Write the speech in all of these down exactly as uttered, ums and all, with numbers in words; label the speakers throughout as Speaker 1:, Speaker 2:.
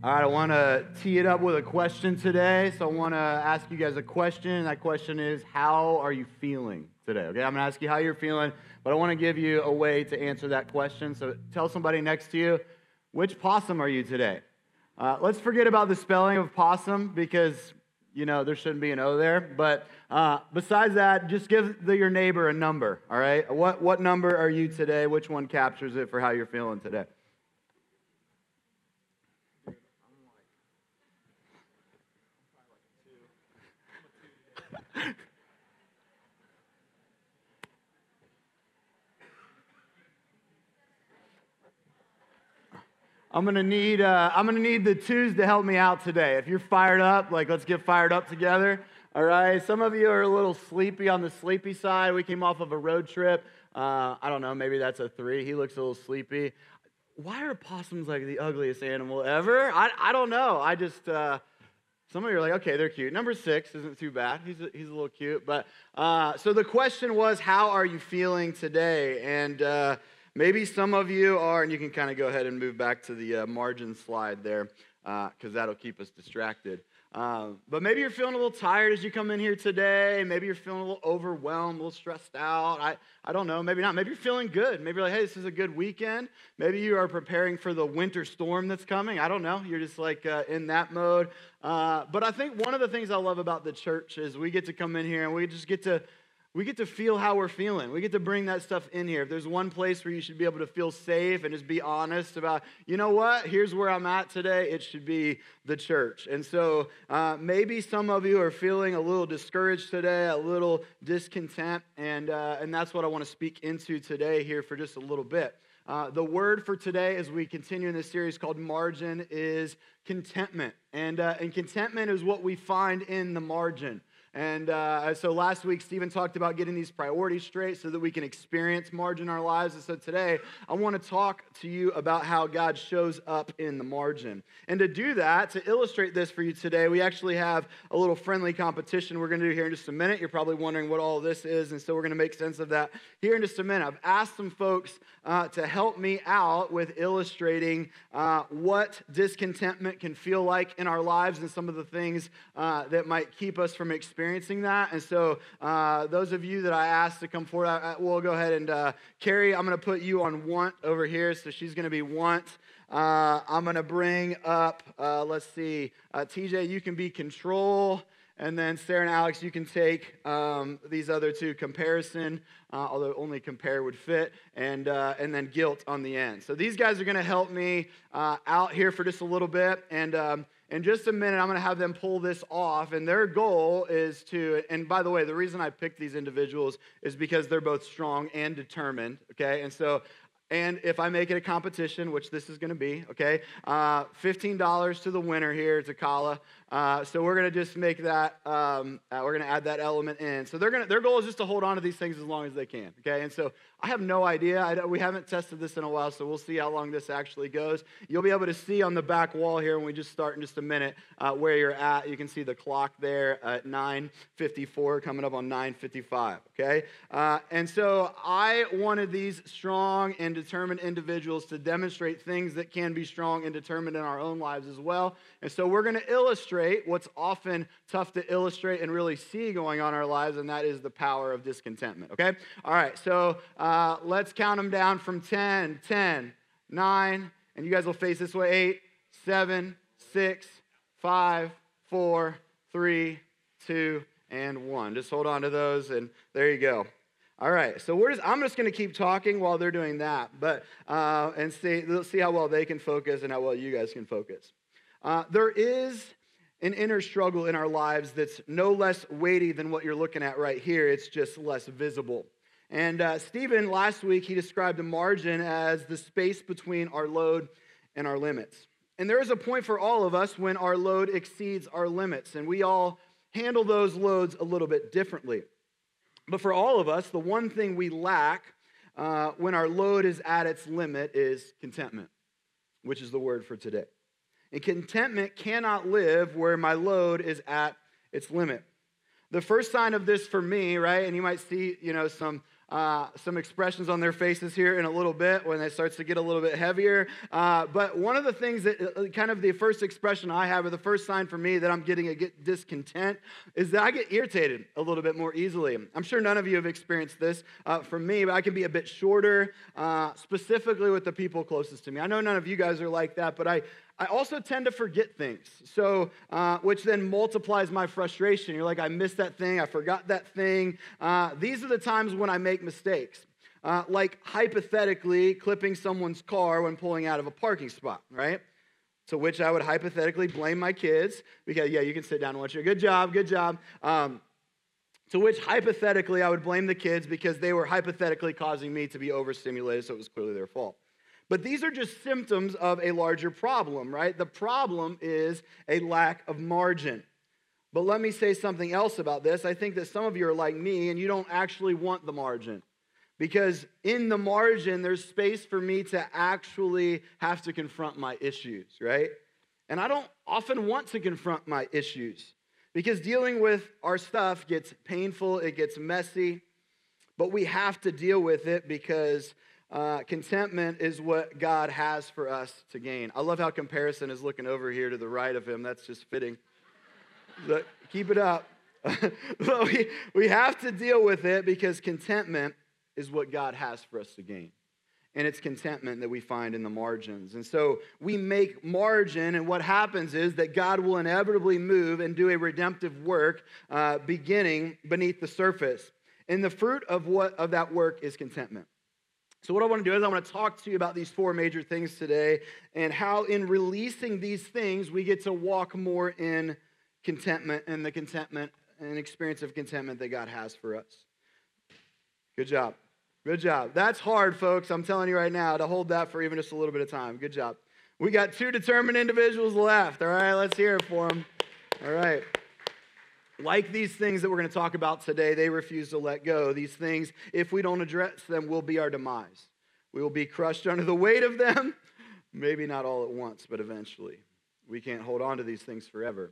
Speaker 1: All right, I want to tee it up with a question today. So I want to ask you guys a question. And that question is, how are you feeling today? Okay, I'm going to ask you how you're feeling, but I want to give you a way to answer that question. So tell somebody next to you, which possum are you today? Uh, let's forget about the spelling of possum because, you know, there shouldn't be an O there. But uh, besides that, just give the, your neighbor a number, all right? What, what number are you today? Which one captures it for how you're feeling today? I'm gonna need uh, I'm gonna need the twos to help me out today. If you're fired up, like let's get fired up together. All right. Some of you are a little sleepy on the sleepy side. We came off of a road trip. Uh, I don't know. Maybe that's a three. He looks a little sleepy. Why are possums like the ugliest animal ever? I I don't know. I just uh, some of you are like, okay, they're cute. Number six isn't too bad. He's a, he's a little cute. But uh, so the question was, how are you feeling today? And uh, maybe some of you are, and you can kind of go ahead and move back to the uh, margin slide there, because uh, that'll keep us distracted. Um, but maybe you're feeling a little tired as you come in here today. Maybe you're feeling a little overwhelmed, a little stressed out. I, I don't know. Maybe not. Maybe you're feeling good. Maybe you're like, hey, this is a good weekend. Maybe you are preparing for the winter storm that's coming. I don't know. You're just like uh, in that mode. Uh, but I think one of the things I love about the church is we get to come in here and we just get to We get to feel how we're feeling. We get to bring that stuff in here. If there's one place where you should be able to feel safe and just be honest about, you know what, here's where I'm at today, it should be the church. And so uh, maybe some of you are feeling a little discouraged today, a little discontent, and, uh, and that's what I want to speak into today here for just a little bit. Uh, the word for today as we continue in this series called Margin is contentment. And, uh, and contentment is what we find in the margin. And uh, so last week, Stephen talked about getting these priorities straight so that we can experience margin in our lives. And so today, I want to talk to you about how God shows up in the margin. And to do that, to illustrate this for you today, we actually have a little friendly competition we're going to do here in just a minute. You're probably wondering what all this is, and so we're going to make sense of that here in just a minute. I've asked some folks uh, to help me out with illustrating uh, what discontentment can feel like in our lives and some of the things uh, that might keep us from experiencing experiencing that. And so uh, those of you that I asked to come forward, I, I, we'll go ahead and uh, Carrie, I'm going to put you on want over here. So she's going to be want. Uh, I'm going to bring up, uh, let's see, uh, T J, you can be control. And then Sarah and Alex, you can take um, these other two, comparison, uh, although only compare would fit, and uh, and then guilt on the end. So these guys are going to help me uh, out here for just a little bit. And um, in just a minute, I'm going to have them pull this off. And their goal is to, and by the way, the reason I picked these individuals is because they're both strong and determined, okay? And so And if I make it a competition, which this is going to be, okay, uh, fifteen dollars to the winner here, to Kala. Uh, so we're going to just make that, um, uh, we're going to add that element in. So they're going to, their goal is just to hold on to these things as long as they can, okay? And so I have no idea. I, we haven't tested this in a while, so we'll see how long this actually goes. You'll be able to see on the back wall here when we just start in just a minute uh, where you're at. You can see the clock there at nine fifty-four, coming up on nine fifty-five, okay? Uh, and so I wanted these strong and determined individuals to demonstrate things that can be strong and determined in our own lives as well. And so we're going to illustrate what's often tough to illustrate and really see going on in our lives, and that is the power of discontentment, okay? All right, so uh, let's count them down from ten, ten, nine, and you guys will face this way, eight, seven, six, five, four, three, two, and one. Just hold on to those, and there you go. All right, so we're just, I'm just going to keep talking while they're doing that, but uh, and see, let's see how well they can focus and how well you guys can focus. Uh, there is an inner struggle in our lives that's no less weighty than what you're looking at right here. It's just less visible. And uh, Stephen, last week, he described the margin as the space between our load and our limits. And there is a point for all of us when our load exceeds our limits, and we all handle those loads a little bit differently. But for all of us, the one thing we lack uh, when our load is at its limit is contentment, which is the word for today. And contentment cannot live where my load is at its limit. The first sign of this for me, right, and you might see, you know, some uh, some expressions on their faces here in a little bit when it starts to get a little bit heavier. Uh, but one of the things that uh, kind of the first expression I have, or the first sign for me that I'm getting a get discontent, is that I get irritated a little bit more easily. I'm sure none of you have experienced this uh, from me, but I can be a bit shorter, uh, specifically with the people closest to me. I know none of you guys are like that, but I I also tend to forget things, so uh, which then multiplies my frustration. You're like, I missed that thing, I forgot that thing. Uh, these are the times when I make mistakes, uh, like hypothetically clipping someone's car when pulling out of a parking spot, right? To which I would hypothetically blame my kids, because, yeah, you can sit down and watch it. Good job, good job. Um, to which hypothetically I would blame the kids because they were hypothetically causing me to be overstimulated, so it was clearly their fault. But these are just symptoms of a larger problem, right? The problem is a lack of margin. But let me say something else about this. I think that some of you are like me and you don't actually want the margin. Because in the margin, there's space for me to actually have to confront my issues, right? And I don't often want to confront my issues because dealing with our stuff gets painful, it gets messy, but we have to deal with it because Uh, contentment is what God has for us to gain. I love how comparison is looking over here to the right of him. That's just fitting. But keep it up. But we, we have to deal with it because contentment is what God has for us to gain. And it's contentment that we find in the margins. And so we make margin, and what happens is that God will inevitably move and do a redemptive work uh, beginning beneath the surface. And the fruit of what of that work is contentment. So what I want to do is I want to talk to you about these four major things today and how in releasing these things, we get to walk more in contentment and the contentment and experience of contentment that God has for us. Good job. Good job. That's hard, folks. I'm telling you right now to hold that for even just a little bit of time. Good job. We got two determined individuals left. All right, let's hear it for them. All right. Like these things that we're going to talk about today, they refuse to let go. These things, if we don't address them, will be our demise. We will be crushed under the weight of them, maybe not all at once, but eventually. We can't hold on to these things forever,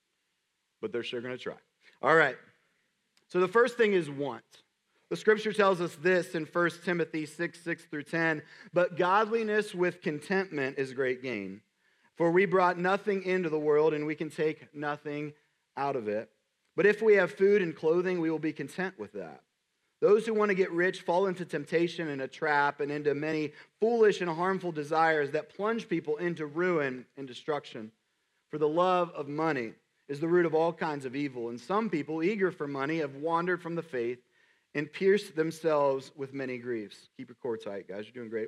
Speaker 1: but they're sure going to try. All right, so the first thing is want. The scripture tells us this in First Timothy six, six through ten, but godliness with contentment is great gain. For we brought nothing into the world, and we can take nothing out of it. But if we have food and clothing, we will be content with that. Those who want to get rich fall into temptation and a trap and into many foolish and harmful desires that plunge people into ruin and destruction. For the love of money is the root of all kinds of evil, and some people, eager for money, have wandered from the faith and pierced themselves with many griefs. Keep your core tight, guys. You're doing great.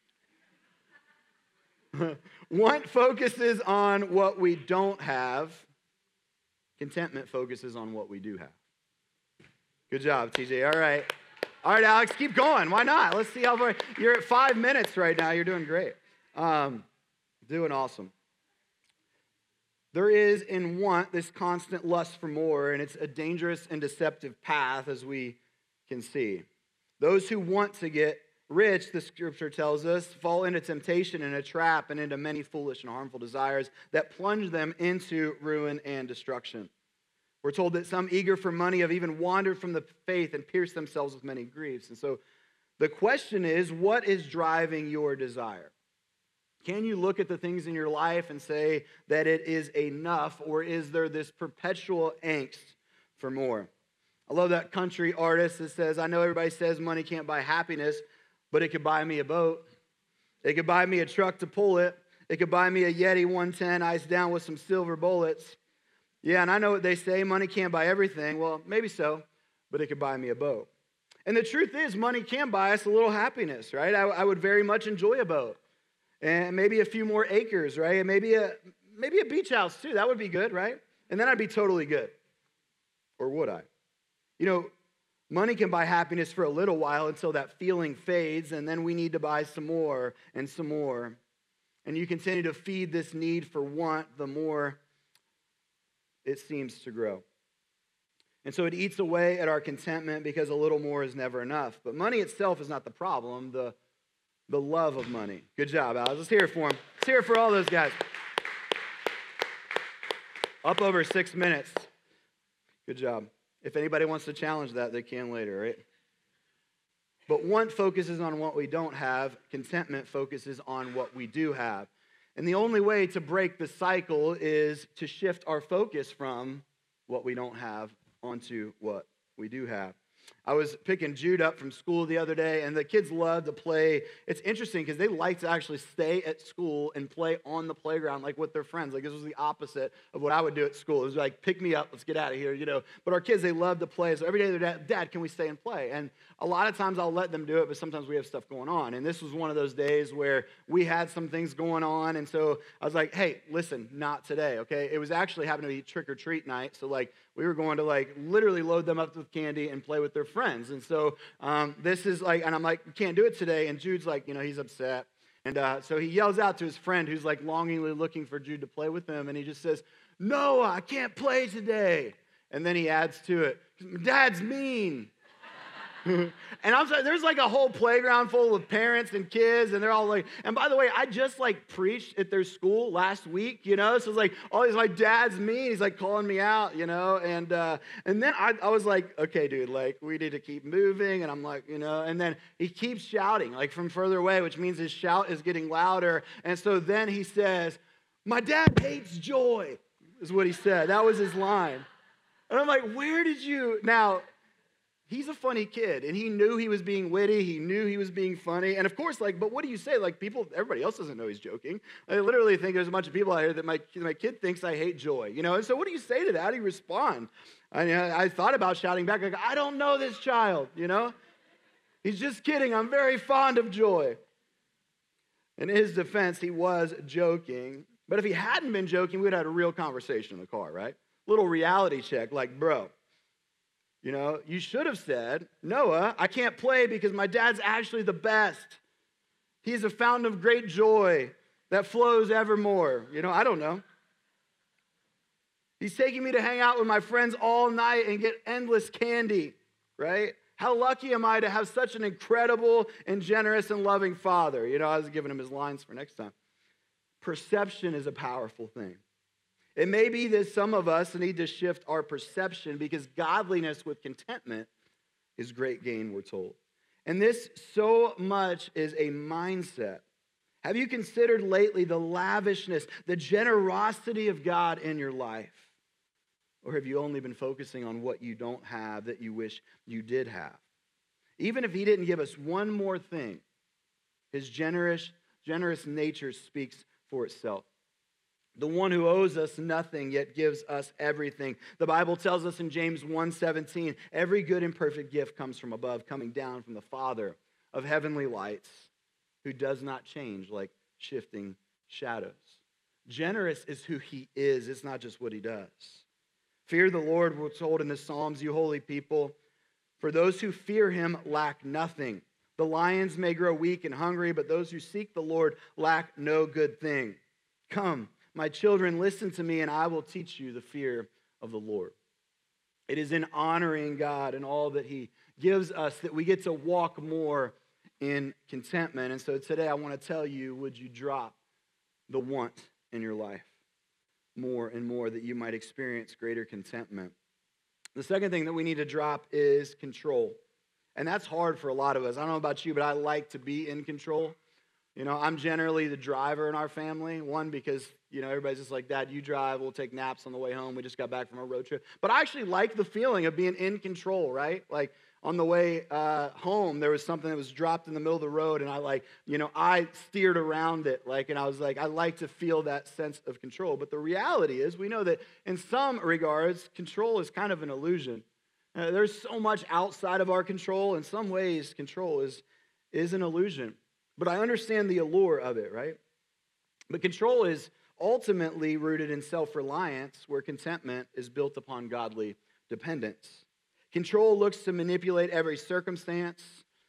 Speaker 1: Want focuses on what we don't have. Contentment focuses on what we do have. Good job, T J. All right. All right, Alex, keep going. Why not? Let's see how far. You're at five minutes right now. You're doing great. Um, doing awesome. There is in want this constant lust for more, and it's a dangerous and deceptive path, as we can see. Those who want to get rich, the scripture tells us, fall into temptation and a trap and into many foolish and harmful desires that plunge them into ruin and destruction. We're told that some eager for money have even wandered from the faith and pierced themselves with many griefs. And so the question is, what is driving your desire? Can you look at the things in your life and say that it is enough, or is there this perpetual angst for more? I love that country artist that says, I know everybody says money can't buy happiness, but it could buy me a boat. It could buy me a truck to pull it. It could buy me a Yeti one ten iced down with some silver bullets. Yeah, and I know what they say, money can't buy everything. Well, maybe so, but it could buy me a boat. And the truth is, money can buy us a little happiness, right? I, I would very much enjoy a boat. And maybe a few more acres, right? And maybe a, maybe a beach house too. That would be good, right? And then I'd be totally good. Or would I? You know, money can buy happiness for a little while until that feeling fades, and then we need to buy some more and some more. And you continue to feed this need for want, the more it seems to grow. And so it eats away at our contentment because a little more is never enough. But money itself is not the problem, the, the love of money. Good job, Alex. Let's hear it for them. Let's hear it for all those guys. Up over six minutes. Good job. If anybody wants to challenge that, they can later, right? But want focuses on what we don't have. Contentment focuses on what we do have. And the only way to break the cycle is to shift our focus from what we don't have onto what we do have. I was picking Jude up from school the other day, and the kids love to play. It's interesting because they like to actually stay at school and play on the playground, like with their friends. Like this was the opposite of what I would do at school. It was like, pick me up, let's get out of here, you know. But our kids, they love to play. So every day they're, dad, Dad, can we stay and play? And a lot of times I'll let them do it, but sometimes we have stuff going on. And this was one of those days where we had some things going on. And so I was like, hey, listen, not today, okay? It was actually happening to be trick or treat night. So like we were going to like literally load them up with candy and play with their friends. And so um, this is like, and I'm like, we can't do it today. And Jude's like, you know, he's upset. And uh, so he yells out to his friend who's like longingly looking for Jude to play with him. And he just says, Noah, I can't play today. And then he adds to it, Dad's mean. And I'm sorry, there's like a whole playground full of parents and kids, and they're all like, and by the way, I just like preached at their school last week, you know, so it's like, oh, he's my dad's mean, he's like calling me out, you know, and uh, and then I, I was like, okay, dude, like we need to keep moving, and I'm like, you know, and then he keeps shouting like from further away, which means his shout is getting louder, and so then he says, my dad hates joy, is what he said. That was his line. And I'm like, where did you, now, he's a funny kid, and he knew he was being witty. He knew he was being funny. And of course, like, but what do you say? Like, people, everybody else doesn't know he's joking. I literally think there's a bunch of people out here that my, my kid thinks I hate joy, you know? And so what do you say to that? How do you respond? I, I thought about shouting back, like, I don't know this child, you know? He's just kidding. I'm very fond of joy. In his defense, he was joking. But if he hadn't been joking, we would have had a real conversation in the car, right? Little reality check, like, bro, you know, you should have said, Noah, I can't play because my dad's actually the best. He's a fountain of great joy that flows evermore. You know, I don't know. He's taking me to hang out with my friends all night and get endless candy, right? How lucky am I to have such an incredible and generous and loving father? You know, I was giving him his lines for next time. Perception is a powerful thing. It may be that some of us need to shift our perception because godliness with contentment is great gain, we're told. And this so much is a mindset. Have you considered lately the lavishness, the generosity of God in your life? Or have you only been focusing on what you don't have that you wish you did have? Even if he didn't give us one more thing, his generous, generous nature speaks for itself. The one who owes us nothing yet gives us everything. The Bible tells us in James one seventeen, every good and perfect gift comes from above, coming down from the Father of heavenly lights, who does not change like shifting shadows. Generous is who he is. It's not just what he does. Fear the Lord, we're told in the Psalms, you holy people. For those who fear him lack nothing. The lions may grow weak and hungry, but those who seek the Lord lack no good thing. Come, my children, listen to me, and I will teach you the fear of the Lord. It is in honoring God and all that he gives us that we get to walk more in contentment. And so today I want to tell you, would you drop the want in your life more and more that you might experience greater contentment? The second thing that we need to drop is control. And that's hard for a lot of us. I don't know about you, but I like to be in control. You know, I'm generally the driver in our family. One, because, you know, everybody's just like, Dad, you drive. We'll take naps on the way home. We just got back from a road trip. But I actually like the feeling of being in control, right? Like on the way uh, home, there was something that was dropped in the middle of the road. And I like, you know, I steered around it. Like, and I was like, I like to feel that sense of control. But the reality is we know that in some regards, control is kind of an illusion. Uh, there's so much outside of our control. In some ways, control is, is an illusion. But I understand the allure of it, right? But control is ultimately rooted in self-reliance, where contentment is built upon godly dependence. Control looks to manipulate every circumstance.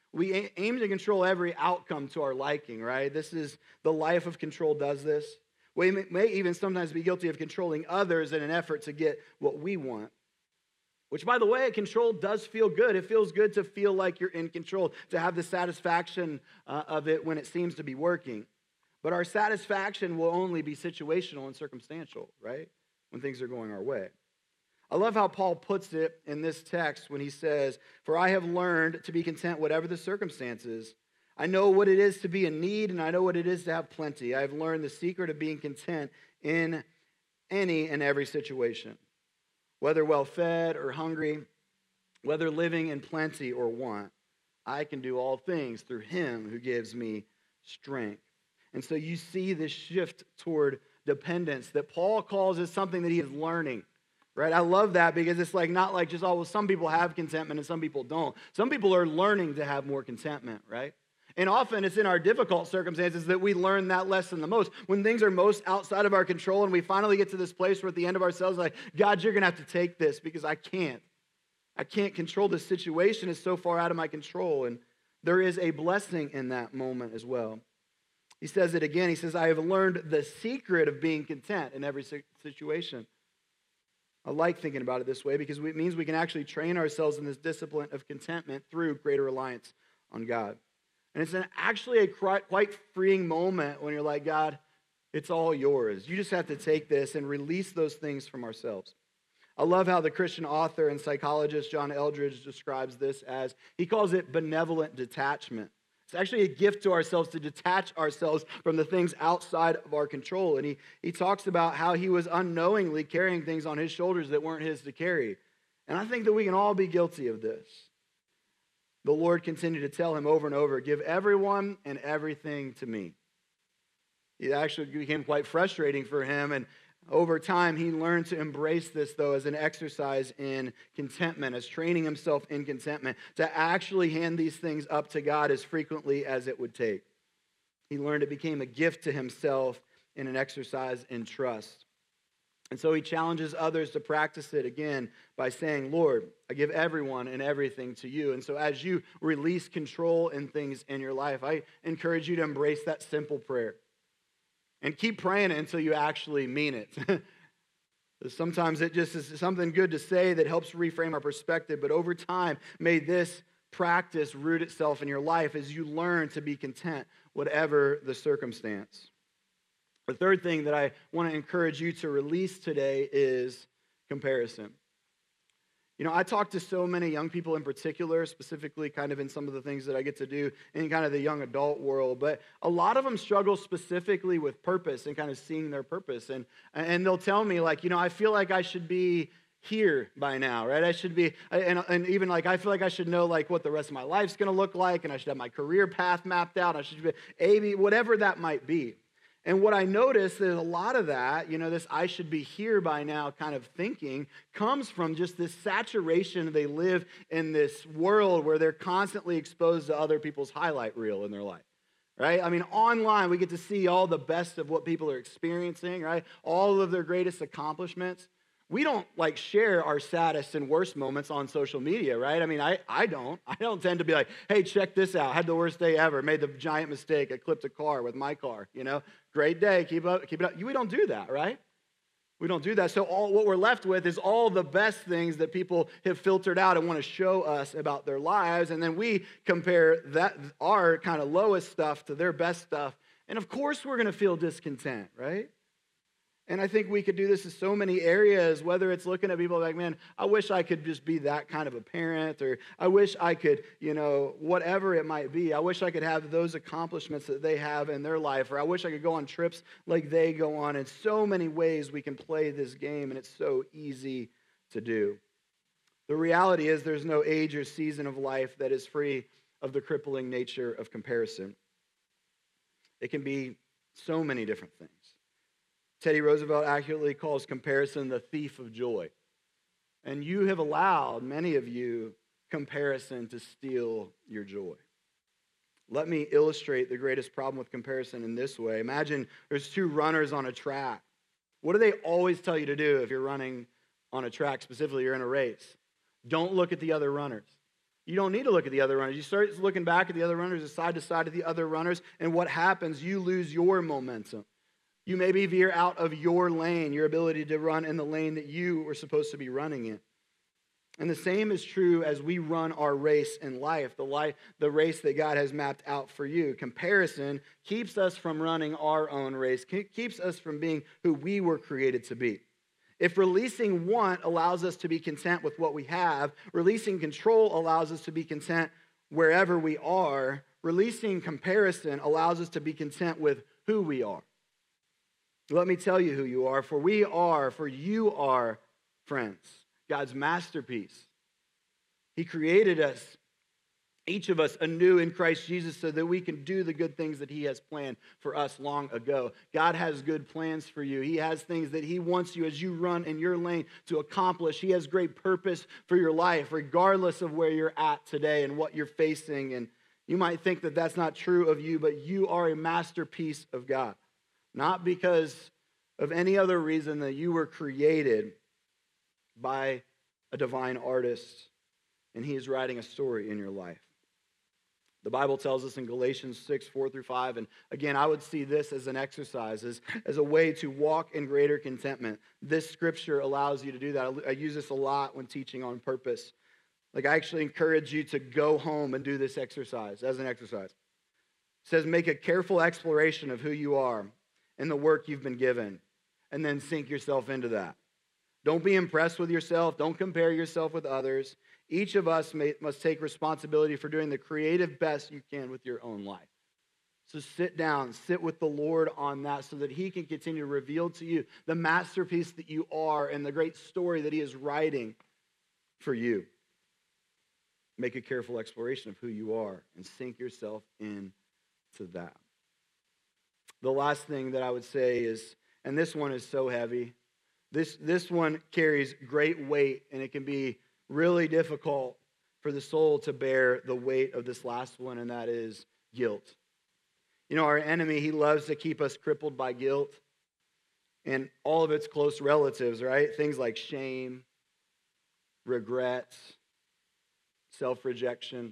Speaker 1: We aim to control every outcome to our liking, right? This is the life of control does this. We may even sometimes be guilty of controlling others in an effort to get what we want. Which, by the way, control does feel good. It feels good to feel like you're in control, to have the satisfaction uh, of it when it seems to be working. But our satisfaction will only be situational and circumstantial, right? When things are going our way. I love how Paul puts it in this text when he says, "For I have learned to be content whatever the circumstances. I know what it is to be in need, and I know what it is to have plenty. I have learned the secret of being content in any and every situation, whether well-fed or hungry, whether living in plenty or want. I can do all things through him who gives me strength." And so you see this shift toward dependence that Paul calls as something that he is learning. Right? I love that because it's like not like just, oh, well, some people have contentment and some people don't. Some people are learning to have more contentment, right? And often it's in our difficult circumstances that we learn that lesson the most. When things are most outside of our control and we finally get to this place where at the end of ourselves, like, God, you're going to have to take this because I can't. I can't control this situation. It's so far out of my control. And there is a blessing in that moment as well. He says it again. He says, I have learned the secret of being content in every situation. I like thinking about it this way because it means we can actually train ourselves in this discipline of contentment through greater reliance on God. And it's an, actually a quite freeing moment when you're like, God, it's all yours. You just have to take this and release those things from ourselves. I love how the Christian author and psychologist John Eldredge describes this as, he calls it benevolent detachment. It's actually a gift to ourselves to detach ourselves from the things outside of our control. And he, he talks about how he was unknowingly carrying things on his shoulders that weren't his to carry. And I think that we can all be guilty of this. The Lord continued to tell him over and over, give everyone and everything to me. It actually became quite frustrating for him, and over time, he learned to embrace this, though, as an exercise in contentment, as training himself in contentment, to actually hand these things up to God as frequently as it would take. He learned it became a gift to himself and an exercise in trust. And so he challenges others to practice it again by saying, Lord, I give everyone and everything to you. And so as you release control in things in your life, I encourage you to embrace that simple prayer. And keep praying it until you actually mean it. Sometimes it just is something good to say that helps reframe our perspective. But over time, may this practice root itself in your life as you learn to be content, whatever the circumstance. The third thing that I want to encourage you to release today is comparison. You know, I talk to so many young people in particular, specifically kind of in some of the things that I get to do in kind of the young adult world, but a lot of them struggle specifically with purpose and kind of seeing their purpose. And, and they'll tell me like, you know, I feel like I should be here by now, right? I should be, and, and even like, I feel like I should know like what the rest of my life's going to look like, and I should have my career path mapped out. I should be A B, whatever that might be. And what I noticed is a lot of that, you know, this I should be here by now kind of thinking comes from just this saturation. They live in this world where they're constantly exposed to other people's highlight reel in their life, right? I mean, online, we get to see all the best of what people are experiencing, right? All of their greatest accomplishments. We don't like share our saddest and worst moments on social media, right? I mean, I, I don't. I don't tend to be like, hey, check this out. Had the worst day ever. Made the giant mistake. I clipped a car with my car, you know? Great day. Keep up, keep it up. We don't do that, right? We don't do that. So all what we're left with is all the best things that people have filtered out and want to show us about their lives. And then we compare that our kind of lowest stuff to their best stuff. And of course we're going to feel discontent, right? And I think we could do this in so many areas, whether it's looking at people like, man, I wish I could just be that kind of a parent, or I wish I could, you know, whatever it might be. I wish I could have those accomplishments that they have in their life, or I wish I could go on trips like they go on. In so many ways we can play this game, and it's so easy to do. The reality is there's no age or season of life that is free of the crippling nature of comparison. It can be so many different things. Teddy Roosevelt accurately calls comparison the thief of joy. And you have allowed, many of you, comparison to steal your joy. Let me illustrate the greatest problem with comparison in this way. Imagine there's two runners on a track. What do they always tell you to do if you're running on a track, specifically you're in a race? Don't look at the other runners. You don't need to look at the other runners. You start looking back at the other runners, side to side of the other runners, and what happens? You lose your momentum. You maybe veer out of your lane, your ability to run in the lane that you were supposed to be running in. And the same is true as we run our race in life, the life, the race that God has mapped out for you. Comparison keeps us from running our own race, keeps us from being who we were created to be. If releasing want allows us to be content with what we have, releasing control allows us to be content wherever we are, releasing comparison allows us to be content with who we are. Let me tell you who you are, for we are, for you are, friends, God's masterpiece. He created us, each of us, anew in Christ Jesus so that we can do the good things that he has planned for us long ago. God has good plans for you. He has things that he wants you as you run in your lane to accomplish. He has great purpose for your life, regardless of where you're at today and what you're facing. And you might think that that's not true of you, but you are a masterpiece of God. Not because of any other reason that you were created by a divine artist, and he is writing a story in your life. The Bible tells us in Galatians six, four through five, and again, I would see this as an exercise, as, as a way to walk in greater contentment. This scripture allows you to do that. I, I use this a lot when teaching on purpose. Like, I actually encourage you to go home and do this exercise as an exercise. It says, make a careful exploration of who you are and the work you've been given, and then sink yourself into that. Don't be impressed with yourself. Don't compare yourself with others. Each of us may, must take responsibility for doing the creative best you can with your own life. So sit down, sit with the Lord on that so that he can continue to reveal to you the masterpiece that you are and the great story that he is writing for you. Make a careful exploration of who you are and sink yourself into that. The last thing that I would say is, and this one is so heavy, this, this one carries great weight, and it can be really difficult for the soul to bear the weight of this last one, and that is guilt. You know, our enemy, he loves to keep us crippled by guilt and all of its close relatives, right? Things like shame, regret, self-rejection.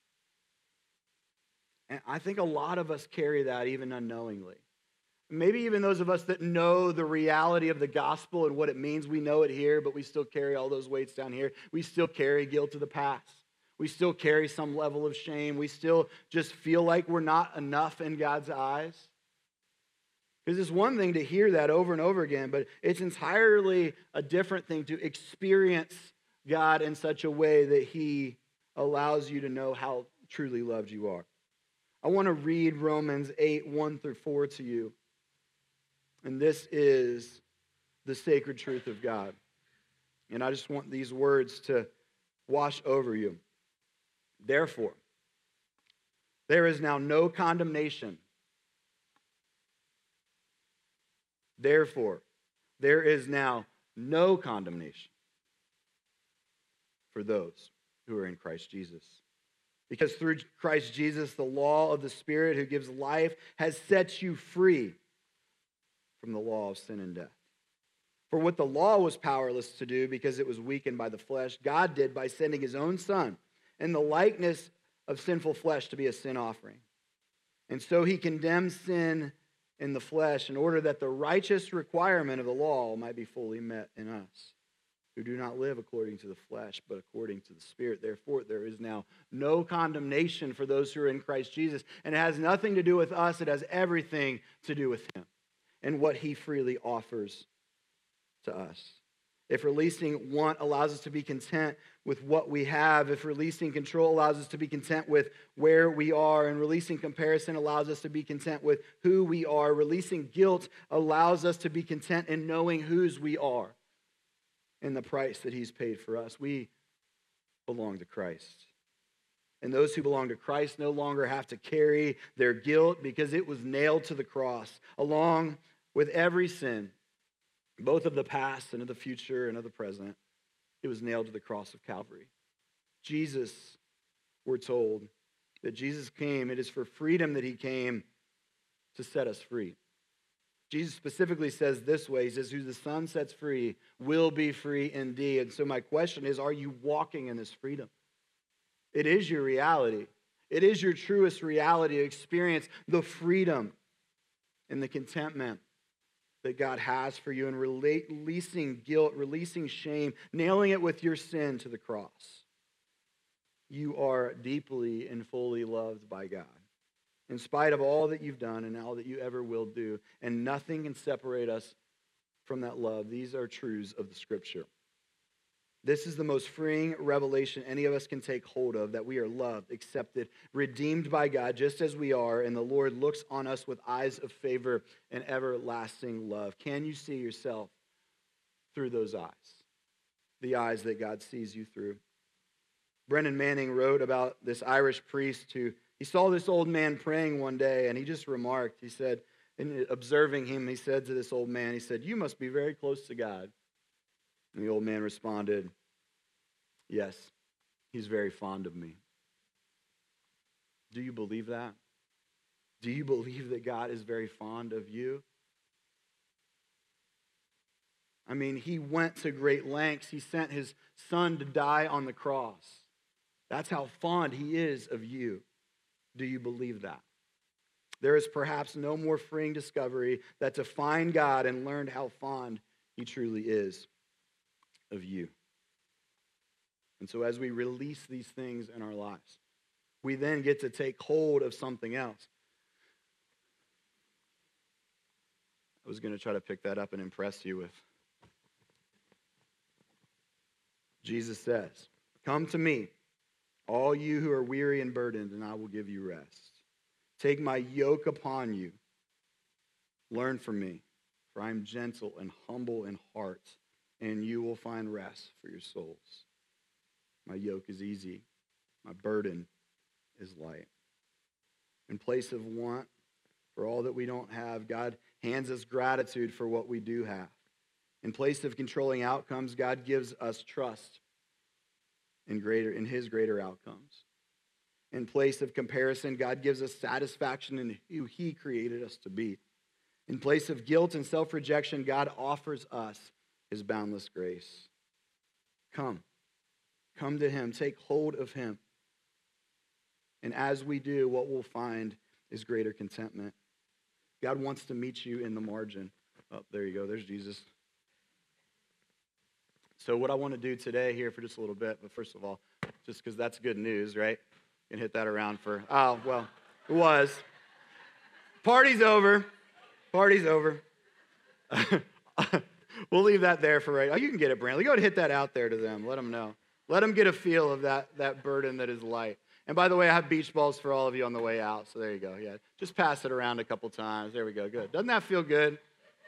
Speaker 1: And I think a lot of us carry that even unknowingly. Maybe even those of us that know the reality of the gospel and what it means, we know it here, but we still carry all those weights down here. We still carry guilt of the past. We still carry some level of shame. We still just feel like we're not enough in God's eyes. Because it's one thing to hear that over and over again, but it's entirely a different thing to experience God in such a way that he allows you to know how truly loved you are. I want to read Romans eight, one through four to you. And this is the sacred truth of God. And I just want these words to wash over you. Therefore, there is now no condemnation. Therefore, there is now no condemnation for those who are in Christ Jesus. Because through Christ Jesus, the law of the Spirit who gives life has set you free from the law of sin and death. For what the law was powerless to do because it was weakened by the flesh, God did by sending his own Son in the likeness of sinful flesh to be a sin offering. And so he condemned sin in the flesh in order that the righteous requirement of the law might be fully met in us, who do not live according to the flesh, but according to the Spirit. Therefore, there is now no condemnation for those who are in Christ Jesus. And it has nothing to do with us. It has everything to do with him and what he freely offers to us. If releasing want allows us to be content with what we have, if releasing control allows us to be content with where we are, and releasing comparison allows us to be content with who we are, releasing guilt allows us to be content in knowing whose we are and the price that he's paid for us. We belong to Christ. And those who belong to Christ no longer have to carry their guilt because it was nailed to the cross along with every sin, both of the past and of the future and of the present. It was nailed to the cross of Calvary. Jesus, we're told that Jesus came. It is for freedom that he came to set us free. Jesus specifically says this way. He says, who the Son sets free will be free indeed. And so my question is, are you walking in this freedom? It is your reality. It is your truest reality to experience the freedom and the contentment that God has for you, and releasing guilt, releasing shame, nailing it with your sin to the cross. You are deeply and fully loved by God, in spite of all that you've done and all that you ever will do, and nothing can separate us from that love. These are truths of the Scripture. This is the most freeing revelation any of us can take hold of, that we are loved, accepted, redeemed by God just as we are, and the Lord looks on us with eyes of favor and everlasting love. Can you see yourself through those eyes? The eyes that God sees you through. Brennan Manning wrote about this Irish priest who, he saw this old man praying one day, and he just remarked, he said, in observing him, he said to this old man, he said, "You must be very close to God." And the old man responded, "Yes, he's very fond of me." Do you believe that? Do you believe that God is very fond of you? I mean, he went to great lengths. He sent his son to die on the cross. That's how fond he is of you. Do you believe that? There is perhaps no more freeing discovery than to find God and learn how fond he truly is of you. And so as we release these things in our lives, we then get to take hold of something else. I was going to try to pick that up and impress you with. Jesus says, "Come to me, all you who are weary and burdened, and I will give you rest. Take my yoke upon you. Learn from me, for I am gentle and humble in heart, and you will find rest for your souls. My yoke is easy, my burden is light." In place of want for all that we don't have, God hands us gratitude for what we do have. In place of controlling outcomes, God gives us trust in greater in his greater outcomes. In place of comparison, God gives us satisfaction in who he created us to be. In place of guilt and self-rejection, God offers us his boundless grace. Come. Come to him. Take hold of him. And as we do, what we'll find is greater contentment. God wants to meet you in the margin. Oh, there you go. There's Jesus. So what I want to do today here for just a little bit, but first of all, just because that's good news, right? You can hit that around for, oh, well, it was. Party's over. Party's over. We'll leave that there for right. Oh, you can get it, Brantley. Go ahead and hit that out there to them. Let them know. Let them get a feel of that, that burden that is light. And by the way, I have beach balls for all of you on the way out. So there you go. Yeah, just pass it around a couple times. There we go. Good. Doesn't that feel good?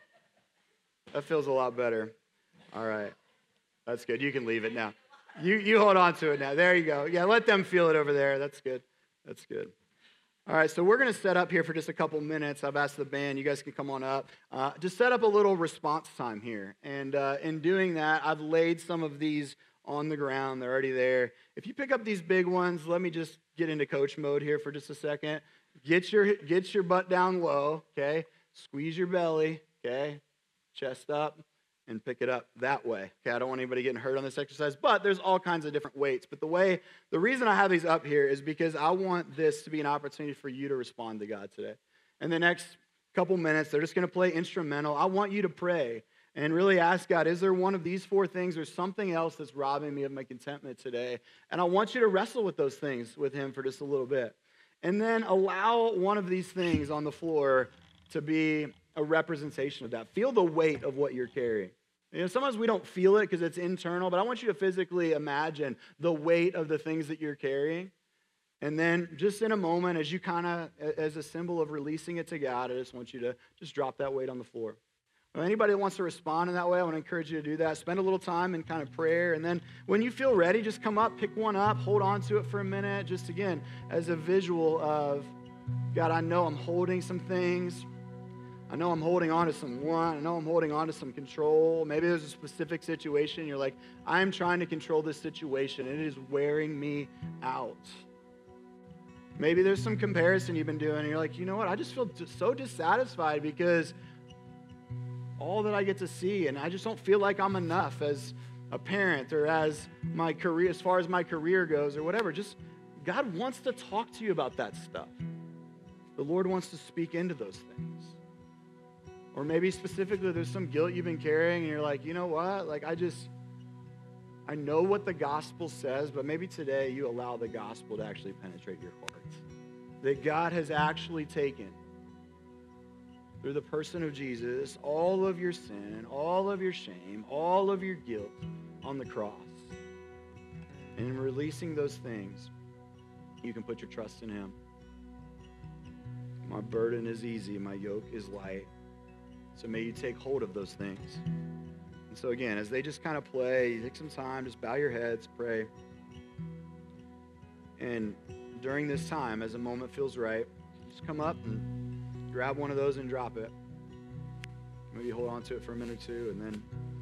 Speaker 1: That feels a lot better. All right. That's good. You can leave it now. You you hold on to it now. There you go. Yeah, let them feel it over there. That's good. That's good. All right, so we're going to set up here for just a couple minutes. I've asked the band, you guys can come on up. Uh, just set up a little response time here. And uh, in doing that, I've laid some of these on the ground. They're already there. If you pick up these big ones, let me just get into coach mode here for just a second. Get your, get your butt down low, okay? Squeeze your belly, okay? Chest up. And pick it up that way. Okay, I don't want anybody getting hurt on this exercise, but there's all kinds of different weights. But the way, the reason I have these up here is because I want this to be an opportunity for you to respond to God today. In the next couple minutes, they're just going to play instrumental. I want you to pray and really ask God, is there one of these four things or something else that's robbing me of my contentment today? And I want you to wrestle with those things with him for just a little bit. And then allow one of these things on the floor to be a representation of that. Feel the weight of what you're carrying. You know, sometimes we don't feel it because it's internal, but I want you to physically imagine the weight of the things that you're carrying. And then just in a moment, as you kind of, as a symbol of releasing it to God, I just want you to just drop that weight on the floor. If anybody that wants to respond in that way, I want to encourage you to do that. Spend a little time in kind of prayer. And then when you feel ready, just come up, pick one up, hold on to it for a minute. Just again, as a visual of, God, I know I'm holding some things. I know I'm holding on to some want. I know I'm holding on to some control. Maybe there's a specific situation. You're like, I'm trying to control this situation, and it is wearing me out. Maybe there's some comparison you've been doing, and you're like, you know what? I just feel so dissatisfied because all that I get to see, and I just don't feel like I'm enough as a parent or as my career, as far as my career goes or whatever. Just God wants to talk to you about that stuff. The Lord wants to speak into those things. Or maybe specifically there's some guilt you've been carrying and you're like, you know what? Like I just, I know what the gospel says, but maybe today you allow the gospel to actually penetrate your heart. That God has actually taken through the person of Jesus, all of your sin, all of your shame, all of your guilt on the cross. And in releasing those things, you can put your trust in him. My burden is easy, my yoke is light. So may you take hold of those things. And so again, as they just kind of play, you take some time, just bow your heads, pray. And during this time, as a moment feels right, just come up and grab one of those and drop it. Maybe hold on to it for a minute or two, and then